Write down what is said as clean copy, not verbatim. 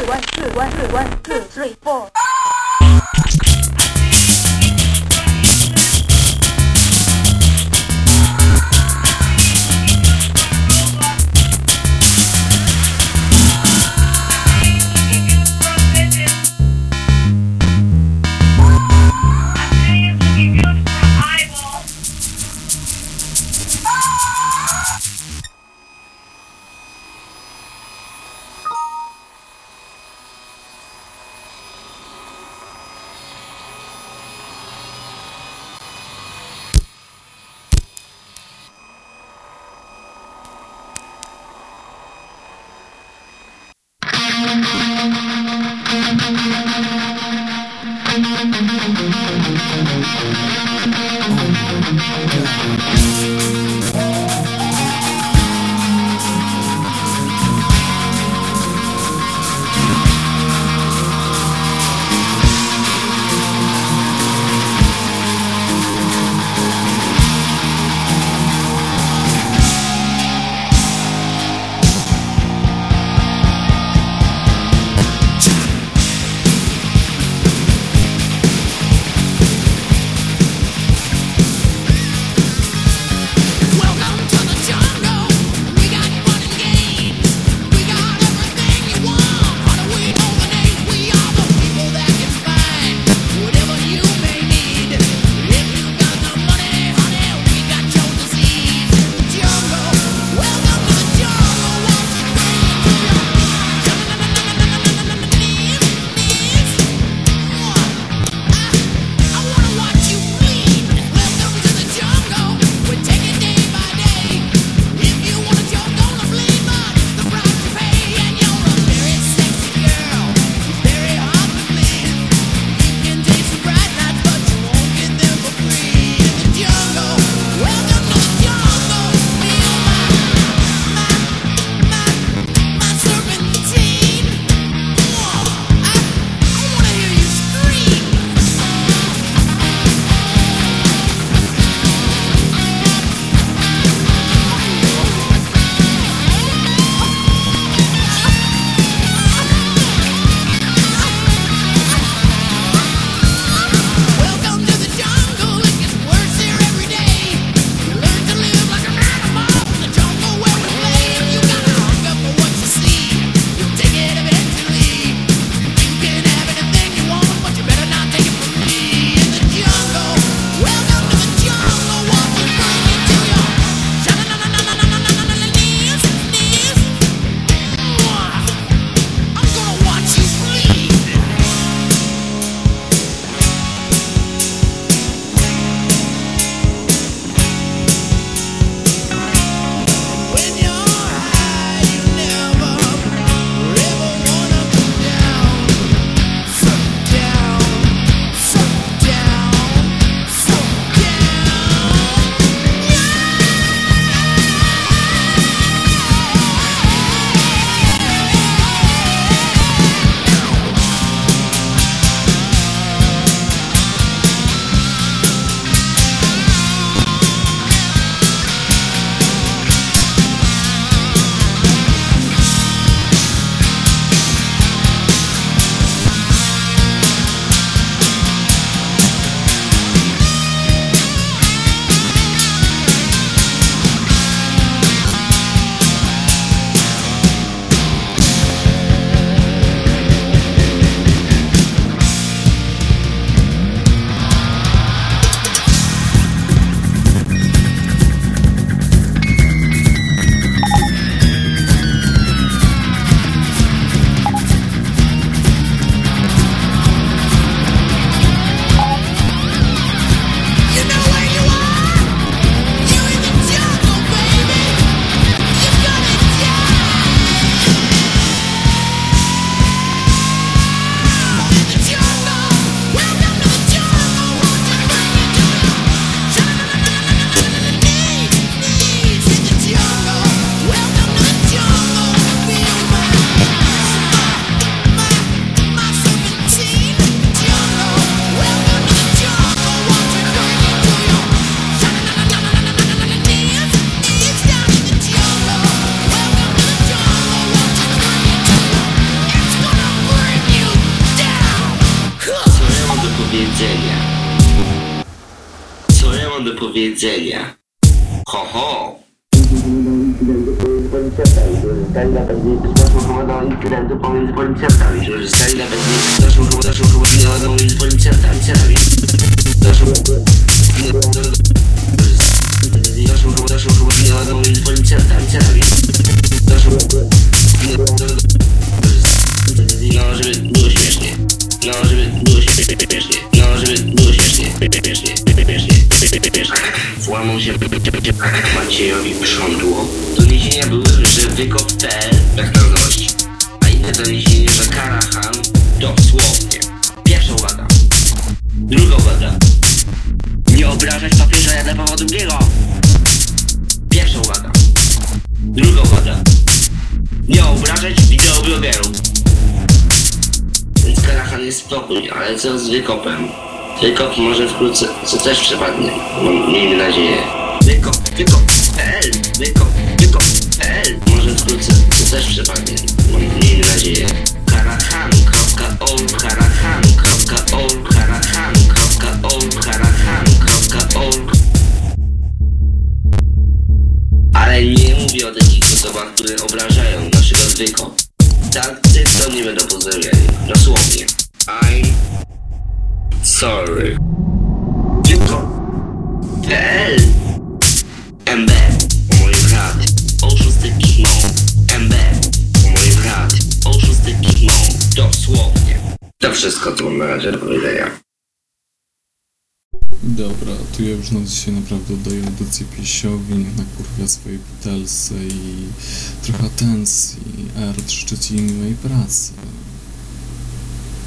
one, two, three, four. powiedzenia. Ho ho! Stali na pewnie doszło chyba do incydentu pomiędzy policjantami, którzy stali na pewnie doszło chyba pomiędzy policjantami. Doszło chyba pomiędzy policjantami. No, żeby było śmiesznie. Włamał się Maciejowi Prządło. Doniesienia były, że wykop.pl brak narodowości, a inne doniesienia, że Karahan dosłownie. Pierwsza uwaga. Druga uwaga. Nie obrażać papieża Jana Pawła II. Pierwsza uwaga. Druga uwaga. Nie obrażać wideoblogerów. Więc Karahan jest spokój, ale co z wykopem? Wykop może wkrótce też przepadnie. Miejmy nadzieję. Wykop.pl może wkrótce też przepadnie. Miejmy nadzieję. Karahan.org Ale nie mówię o takich osobach, które obrażają na przykład wykop. Tacy to nie będą pozdrowieni. Dosłownie. I'm sorry. Wykop.pl MB o moim brat. Oszusty kiknął. MB o moim brat. Oszusty kiknął. Dosłownie. To wszystko, co mam na razie do powiedzenia. Dobra, tu ja już na dzisiaj naprawdę oddaję audycję Piesiowi, niech nakurwia swojej butelce i trochę atencji, R3 miłej pracy.